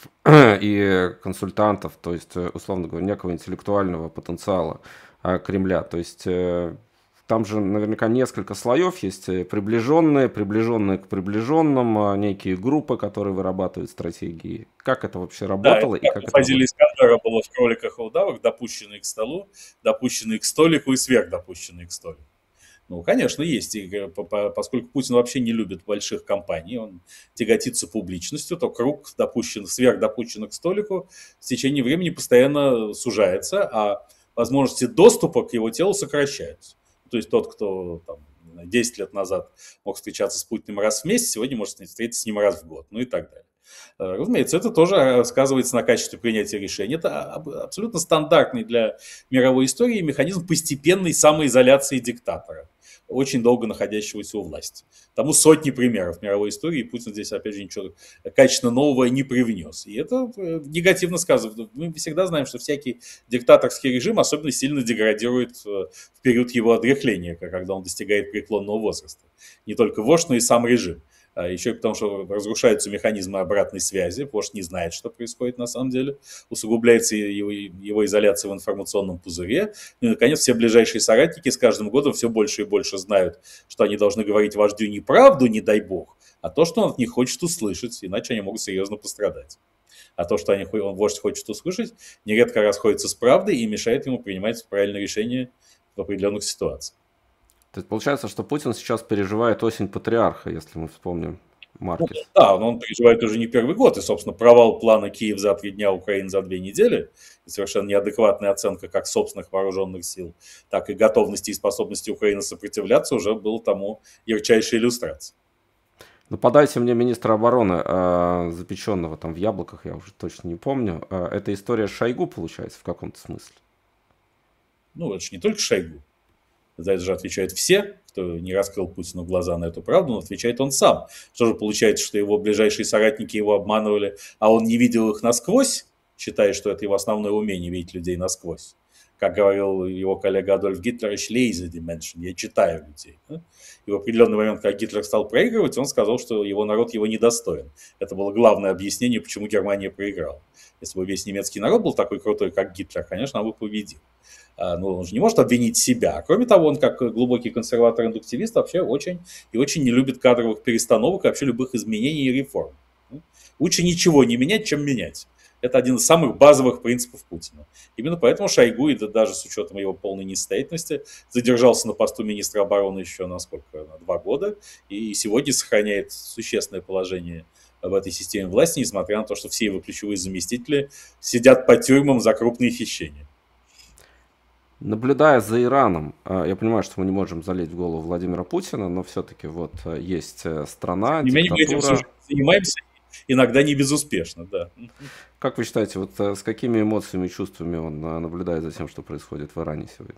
и консультантов, то есть, условно говоря, некого интеллектуального потенциала э, Кремля? То есть э, там же наверняка несколько слоев есть, приближенные, приближенные к приближенным, некие группы, которые вырабатывают стратегии. Как это вообще работало? Да, и как у Фазиля Искандера было в «Кроликах и удавах», допущенные к столу, допущенные к столику и сверхдопущенные к столику. Ну, конечно, есть. И поскольку Путин вообще не любит больших компаний, он тяготится публичностью, то круг допущенных, сверхдопущенных к столику в течение времени постоянно сужается, а возможности доступа к его телу сокращаются. То есть тот, кто там, десять лет назад мог встречаться с Путиным раз в месяц, сегодня может встретиться с ним раз в год, ну и так далее. Разумеется, это тоже сказывается на качестве принятия решений. Это абсолютно стандартный для мировой истории механизм постепенной самоизоляции диктатора, очень долго находящегося у власти. Тому сотни примеров в мировой истории, и Путин здесь, опять же, ничего качественно нового не привнес. И это негативно сказывается. Мы всегда знаем, что всякий диктаторский режим особенно сильно деградирует в период его одряхления, когда он достигает преклонного возраста. Не только вождь, но и сам режим. Еще и потому, что разрушаются механизмы обратной связи, вождь не знает, что происходит на самом деле, усугубляется его, его изоляция в информационном пузыре. И, наконец, все ближайшие соратники с каждым годом все больше и больше знают, что они должны говорить вождю не правду, не дай бог, а то, что он от них хочет услышать, иначе они могут серьезно пострадать. А то, что они, вождь хочет услышать, нередко расходится с правдой и мешает ему принимать правильные решения в определенных ситуациях. То есть получается, что Путин сейчас переживает осень патриарха, если мы вспомним Маркес. Ну, да, но он переживает уже не первый год. И, собственно, провал плана «Киев за три дня, Украина за две недели» и совершенно неадекватная оценка как собственных вооруженных сил, так и готовности и способности Украины сопротивляться уже был тому ярчайшей иллюстрацией. Ну, подайте мне министра обороны, э, запеченного там в яблоках, я уже точно не помню. Э, это история Шойгу, получается, в каком-то смысле? Ну, это же не только Шойгу. За это же отвечают все, кто не раскрыл Путину глаза на эту правду, но отвечает он сам. Что же получается, что его ближайшие соратники его обманывали, а он не видел их насквозь, считая, что это его основное умение видеть людей насквозь. Как говорил его коллега Адольф Гитлер, ich lese die Menschen, я читаю людей. И в определенный момент, когда Гитлер стал проигрывать, он сказал, что его народ его недостоин. Это было главное объяснение, почему Германия проиграла. Если бы весь немецкий народ был такой крутой, как Гитлер, конечно, он бы победил. Но он же не может обвинить себя. Кроме того, он, как глубокий консерватор-индуктивист, вообще очень и очень не любит кадровых перестановок и вообще любых изменений и реформ. Лучше ничего не менять, чем менять. Это один из самых базовых принципов Путина. Именно поэтому Шойгу, и даже с учетом его полной несостоятельности, задержался на посту министра обороны еще на сколько? На два года. И сегодня сохраняет существенное положение в этой системе власти, несмотря на то, что все его ключевые заместители сидят по тюрьмам за крупные хищения. Наблюдая за Ираном, я понимаю, что мы не можем залезть в голову Владимира Путина, но все-таки вот есть страна, не диктатура. Мы этим все занимаемся, иногда не безуспешно, да. Как вы считаете, вот с какими эмоциями и чувствами он наблюдает за тем, что происходит в Иране сегодня?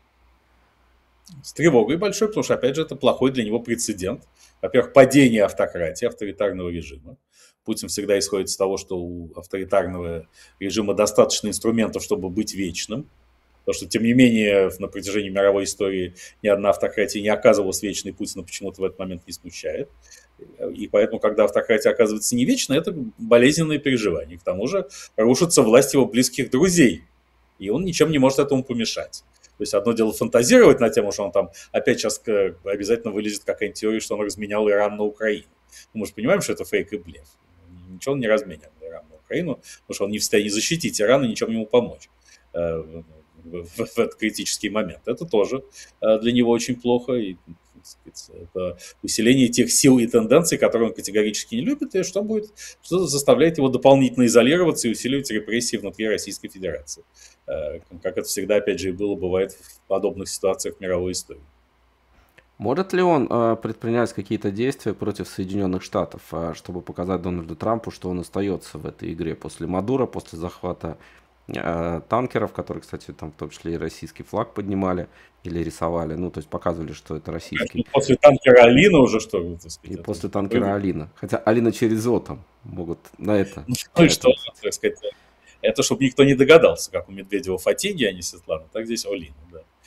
С тревогой большой, потому что, опять же, это плохой для него прецедент. Во-первых, падение автократии, авторитарного режима. Путин всегда исходит из того, что у авторитарного режима достаточно инструментов, чтобы быть вечным. Потому что, тем не менее, на протяжении мировой истории ни одна автократия не оказывалась вечной, Путина почему-то в этот момент не смущает. И поэтому, когда автократия оказывается не вечной, это болезненные переживания. К тому же рушится власть его близких друзей, и он ничем не может этому помешать. То есть одно дело фантазировать на тему, что он там опять сейчас обязательно вылезет какая-нибудь теория, что он разменял Иран на Украину. Мы же понимаем, что это фейк и блеф. Ничего он не разменял Иран на Украину, потому что он не в состоянии защитить Иран и ничем ему помочь в, в, в этот критический момент. Это тоже для него очень плохо. И, сказать, это усиление тех сил и тенденций, которые он категорически не любит, и что будет, что заставляет его дополнительно изолироваться и усиливать репрессии внутри Российской Федерации. Как это всегда, опять же, и было, бывает в подобных ситуациях в мировой истории. Может ли он э, предпринять какие-то действия против Соединенных Штатов, э, чтобы показать Дональду Трампу, что он остается в этой игре после Мадуро, после захвата э, танкеров, которые, кстати, там в том числе и российский флаг поднимали или рисовали, ну, то есть показывали, что это российский. После танкера Алина уже что? Так сказать, и после танкера вы... Алина. Хотя Алина через О там могут на это. Ну, ну и что, так сказать, это чтобы никто не догадался, как у Медведева Фатиги, а не Светлана, так здесь Алина,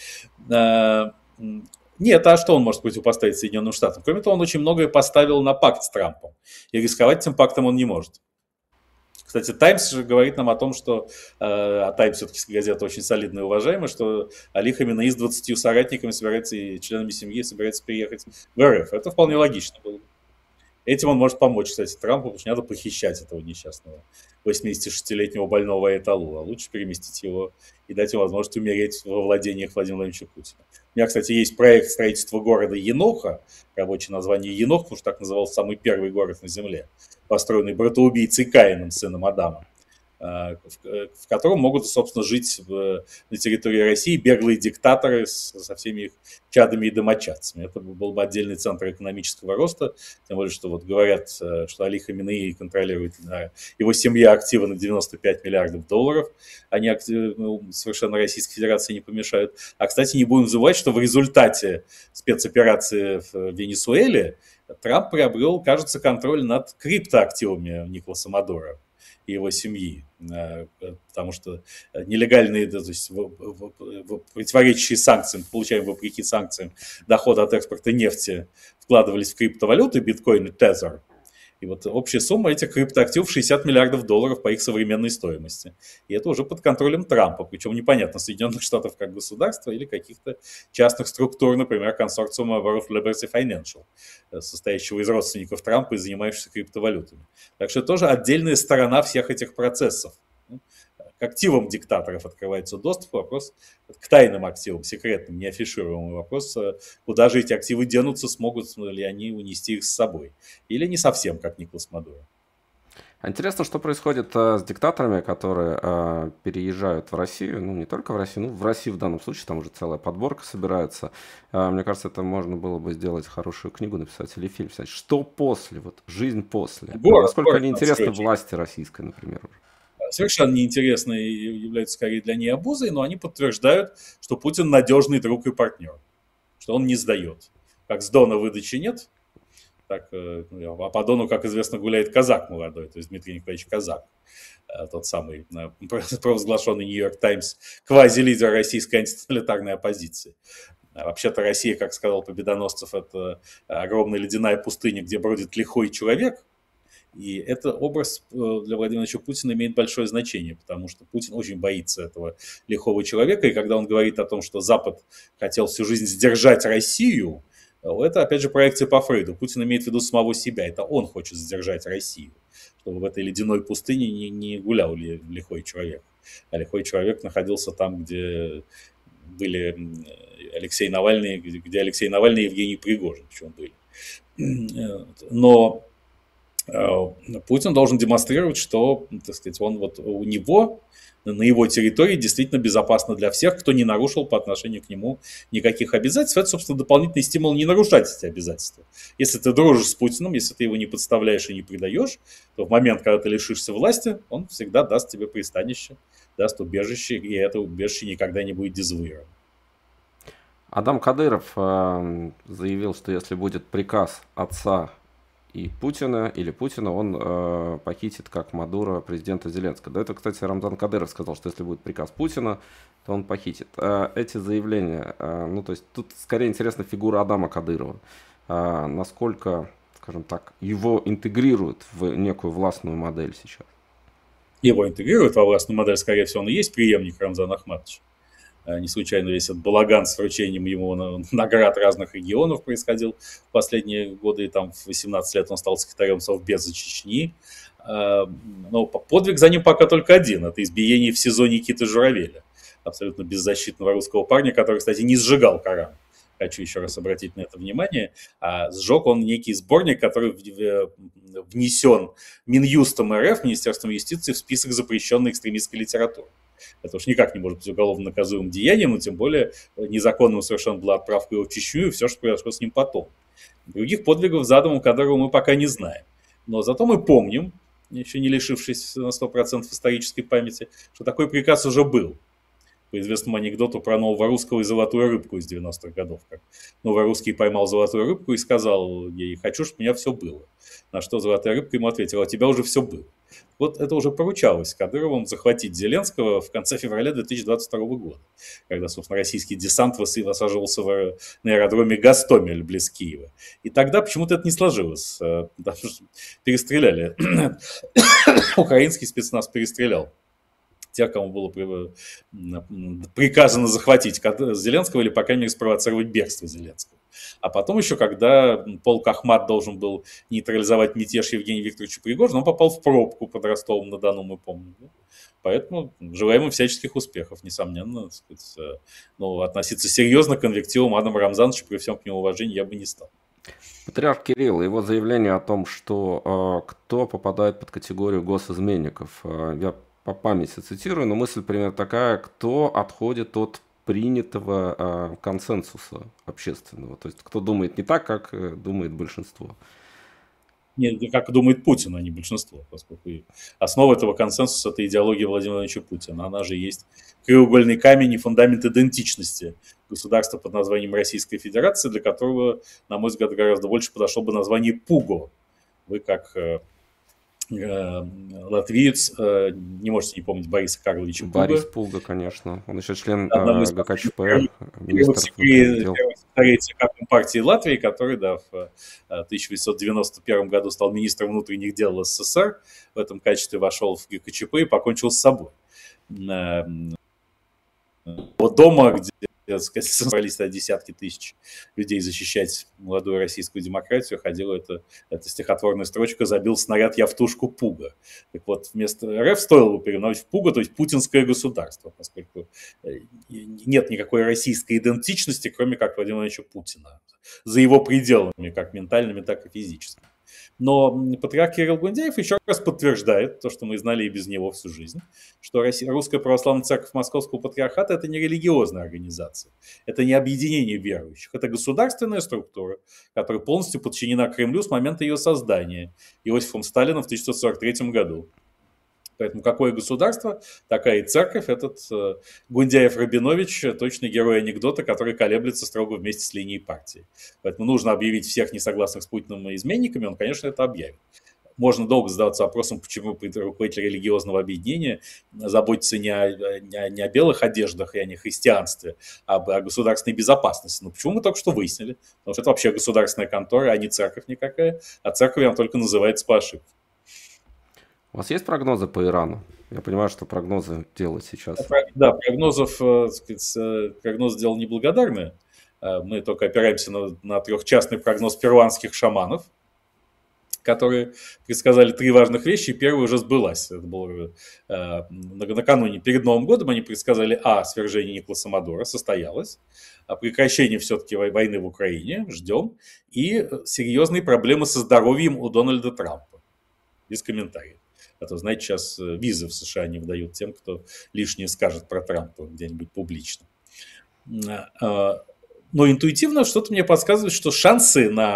да. А, Нет, а что он может противопоставить Соединенным Штатам? Кроме того, он очень многое поставил на пакт с Трампом. И рисковать этим пактом он не может. Кстати, «Таймс» же говорит нам о том, что... А «Таймс» все-таки газета очень солидная и уважаемая, что Али Хаминеи с двадцатью соратниками собирается и членами семьи собирается приехать в эр эф. Это вполне логично было. Этим он может помочь, кстати, Трампу, потому что не надо похищать этого несчастного восьмидесятишестилетнего больного Айталу, а лучше переместить его и дать ему возможность умереть во владениях Владимира Владимировича Путина. У меня, кстати, есть проект строительства города Еноха, рабочее название Енох, потому что так назывался самый первый город на Земле, построенный братоубийцей Каином, сыном Адама, в котором могут, собственно, жить в, на территории России беглые диктаторы с, со всеми их чадами и домочадцами. Это был бы отдельный центр экономического роста, тем более, что вот говорят, что Али Хаминеи контролирует, его семья активы на девяносто пять миллиардов долларов, они активы, ну, совершенно Российской Федерации не помешают. А, кстати, не будем забывать, что в результате спецоперации в Венесуэле Трамп приобрел, кажется, контроль над криптоактивами Николаса Мадуро и его семьи, потому что нелегальные, то есть противоречащие санкциям, получаемые вопреки санкциям, доходы от экспорта нефти вкладывались в криптовалюты, биткоин и тезер. И вот общая сумма этих криптоактивов шестьдесят миллиардов долларов по их современной стоимости. И это уже под контролем Трампа, причем непонятно, Соединенных Штатов как государства или каких-то частных структур, например, консорциума World Liberty Financial, состоящего из родственников Трампа и занимающихся криптовалютами. Так что тоже отдельная сторона всех этих процессов. К активам диктаторов открывается доступ, вопрос к тайным активам, секретным, неафишируемый вопрос, куда же эти активы денутся, смогут ли они унести их с собой. Или не совсем, как Николас Мадуро. Интересно, что происходит а, с диктаторами, которые а, переезжают в Россию, ну не только в Россию, ну в Россию в данном случае, там уже целая подборка собирается. А, мне кажется, это можно было бы сделать хорошую книгу, написать или фильм, писать. Что после, вот жизнь после. Город, Насколько город, они интересны власти российской, например, уже. Совершенно неинтересны и являются скорее для ней обузой, но они подтверждают, что Путин надежный друг и партнер, что он не сдает. Как с Дона выдачи нет, так, а по Дону, как известно, гуляет казак молодой, то есть Дмитрий Николаевич Казак, тот самый провозглашенный Нью-Йорк Таймс, квази-лидер российской антитоталитарной оппозиции. Вообще-то Россия, как сказал Победоносцев, это огромная ледяная пустыня, где бродит лихой человек. И этот образ для Владимира Владимировича Путина имеет большое значение, потому что Путин очень боится этого лихого человека. И когда он говорит о том, что Запад хотел всю жизнь сдержать Россию, это, опять же, проекция по Фрейду. Путин имеет в виду самого себя. Это он хочет сдержать Россию, чтобы в этой ледяной пустыне не, не гулял ли лихой человек. А лихой человек находился там, где были Алексей Навальный, где Алексей Навальный и Евгений Пригожин, причем были. Но Путин должен демонстрировать, что, так сказать, он вот у него, на его территории действительно безопасно для всех, кто не нарушил по отношению к нему никаких обязательств. Это, собственно, дополнительный стимул не нарушать эти обязательства. Если ты дружишь с Путиным, если ты его не подставляешь и не предаешь, то в момент, когда ты лишишься власти, он всегда даст тебе пристанище, даст убежище, и это убежище никогда не будет дезавуировано. Адам Кадыров э, заявил, что если будет приказ отца и Путина, или Путина он э, похитит, как Мадуро, президента Зеленского. До этого, кстати, Рамзан Кадыров сказал, что если будет приказ Путина, то он похитит. А эти заявления, э, ну, то есть тут скорее интересна фигура Адама Кадырова. А насколько, скажем так, его интегрируют в некую властную модель сейчас? Его интегрируют во властную модель, скорее всего, он и есть преемник Рамзана Ахматовича. Не случайно весь этот балаган с вручением ему наград разных регионов происходил в последние годы. И там в восемнадцать лет он стал секретарем Совбеза Чечни. Но подвиг за ним пока только один. Это избиение в СИЗО Никиты Журавеля. Абсолютно беззащитного русского парня, который, кстати, не сжигал Коран. Хочу еще раз обратить на это внимание. А сжег он некий сборник, который внесен Минюстом РФ, Министерством юстиции, в список запрещенной экстремистской литературы. Это уж никак не может быть уголовно наказуемым деянием, но тем более незаконным совершенно была отправка его в Чечню и все, что произошло с ним потом. Других подвигов задумал Кадырова мы пока не знаем. Но зато мы помним, еще не лишившись на сто процентов исторической памяти, что такой приказ уже был. По известному анекдоту про Новорусского и золотую рыбку из девяностых годов. Как Новорусский поймал золотую рыбку и сказал ей: хочу, чтобы у меня все было. На что золотая рыбка ему ответила: а у тебя уже все было. Вот это уже поручалось Кадыровым захватить Зеленского в конце февраля две тысячи двадцать второго года, когда, собственно, российский десант высаживался в, на аэродроме Гастомель близ Киева. И тогда почему-то это не сложилось. Потому что перестреляли. Украинский спецназ перестрелял тех, кому было приказано захватить Зеленского или, по крайней мере, спровоцировать бегство Зеленского. А потом еще, когда полк Ахмат должен был нейтрализовать мятеж Евгения Викторовича Пригожина, он попал в пробку под Ростовом-на-Дону, мы помним. Поэтому желаем ему всяческих успехов, несомненно. Так сказать, но относиться серьезно к инвективам Адама Рамзановича, при всем к нему уважении, я бы не стал. Патриарх Кирилл, его заявление о том, что э, кто попадает под категорию госизменников, э, я по памяти цитирую, но мысль примерно такая: кто отходит от принятого э, консенсуса общественного, то есть кто думает не так, как э, думает большинство. Не, как думает Путин, а не большинство, поскольку основа этого консенсуса – это идеология Владимира Владимировича Путина. Она же есть краеугольный камень и фундамент идентичности государства под названием Российская Федерация, для которого, на мой взгляд, гораздо больше подошло бы название ПУГО. Вы, как э, э, латвиец, э, не можете не помнить Бориса Карловича Пуга. Борис Пуга, конечно. Он еще член э, ГКЧП, министр внутренних дел. ЦК Компартии Латвии, который, да, в тысяча девятьсот девяносто первом году стал министром внутренних дел СССР, в этом качестве вошел в ГКЧП и покончил с собой. Вот дома, где, так сказать, собрались десятки тысяч людей защищать молодую российскую демократию, ходила эта, эта стихотворная строчка: «Забил снаряд я в тушку Пуга». Так вот, вместо РФ стоило бы переименовать в Пуга, то есть путинское государство, поскольку нет никакой российской идентичности, кроме как Владимира Владимировича Путина, за его пределами, как ментальными, так и физическими. Но патриарх Кирилл Гундяев еще раз подтверждает то, что мы знали и без него всю жизнь, что Русская Православная Церковь Московского Патриархата – это не религиозная организация, это не объединение верующих, это государственная структура, которая полностью подчинена Кремлю с момента ее создания Иосифом Сталином в тысяча девятьсот сорок третьем году. Поэтому какое государство, такая и церковь. Этот э, Гундяев-Рабинович точно герой анекдота, который колеблется строго вместе с линией партии. Поэтому нужно объявить всех несогласных с Путиным изменниками, он, конечно, это объявит. Можно долго задаваться вопросом, почему руководитель религиозного объединения заботится не о, не о, не о белых одеждах и о нехристианстве, а о государственной безопасности. Но почему мы только что выяснили? Потому что это вообще государственная контора, а не церковь никакая. А церковь она только называется по ошибке. У вас есть прогнозы по Ирану? Я понимаю, что прогнозы делать сейчас. Да, прогнозов, так сказать, прогноз дело неблагодарное. Мы только опираемся на, на трехчастный прогноз перуанских шаманов, которые предсказали три важных вещи, и первая уже сбылась. Это было э, накануне, перед Новым годом они предсказали: а, свержение Николаса Мадуро состоялось, а прекращение все-таки войны в Украине, ждем, и серьезные проблемы со здоровьем у Дональда Трампа. Без комментариев. А то, знаете, сейчас визы в США не выдают тем, кто лишнее скажет про Трампа где-нибудь публично. Но интуитивно что-то мне подсказывает, что шансы на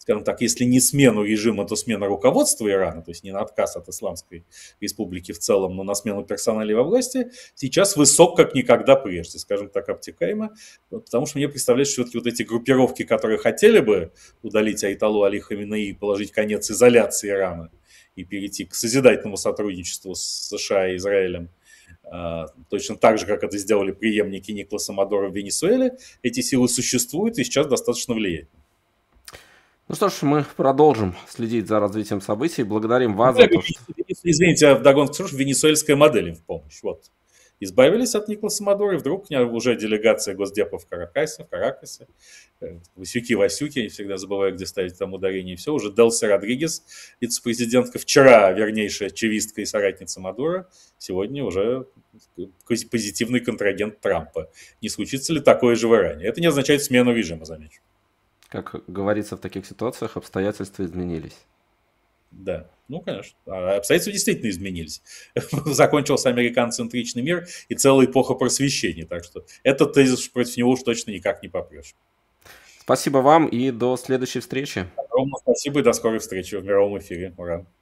скажем так, если не смену режима, то смена руководства Ирана, то есть не на отказ от Исламской Республики в целом, но на смену персоналей во власти, сейчас высок как никогда прежде, скажем так, обтекаемо, потому что мне представляется, что все-таки вот эти группировки, которые хотели бы удалить Айталу Али Хаминеи и положить конец изоляции Ирана и перейти к созидательному сотрудничеству с США и Израилем, точно так же, как это сделали преемники Николаса Мадуро в Венесуэле, эти силы существуют и сейчас достаточно влиятельны. Ну что ж, мы продолжим следить за развитием событий. Благодарим вас за то, что... Извините, я вдогонку скажу, венесуэльская модель им в помощь. Вот. Избавились от Николаса Мадуро, и вдруг уже делегация Госдепа в Каракасе, в Каракасе, Васюки-Васюки, я всегда забываю, где ставить там ударение, и все, уже Делси Родригес, вице-президентка, вчера вернейшая чевистка и соратница Мадуро, сегодня уже позитивный контрагент Трампа. Не случится ли такое же в Иране? Это не означает смену режима, замечу. Как говорится в таких ситуациях, обстоятельства изменились. Да, ну, конечно. Обстоятельства действительно изменились. Закончился американ-центричный мир и целая эпоха просвещения. Так что этот тезис против него уж точно никак не попрешь. Спасибо вам и до следующей встречи. Огромное спасибо и до скорой встречи в мировом эфире. Ура.